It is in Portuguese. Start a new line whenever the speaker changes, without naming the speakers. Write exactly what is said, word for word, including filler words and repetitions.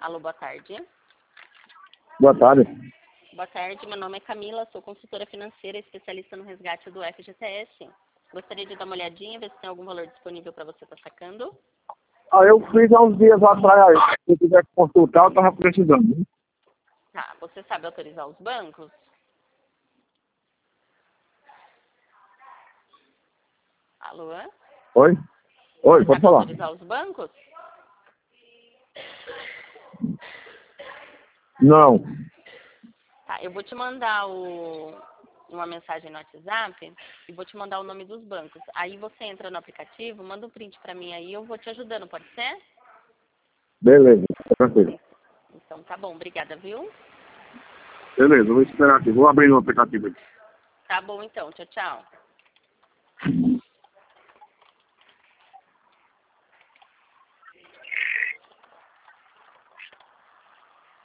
Alô, boa tarde.
Boa tarde.
Boa tarde, meu nome é Camila, sou consultora financeira, especialista no resgate do F G T S. Gostaria de dar uma olhadinha, ver se tem algum valor disponível para você estar sacando.
Ah, eu fiz há uns dias atrás, se eu quiser consultar, eu estava precisando.
Tá, você sabe autorizar os bancos? Alô?
Oi? Oi,
Você
pode
sabe
falar.
autorizar os bancos?
Não.
Tá, eu vou te mandar o, uma mensagem no WhatsApp e vou te mandar o nome dos bancos. Aí você entra no aplicativo, manda um print pra mim aí, eu vou te ajudando, pode ser?
Beleza, tranquilo.
Então tá bom, obrigada, viu?
Beleza, eu vou esperar aqui. Vou abrir no aplicativo aqui.
Tá bom então, tchau, tchau.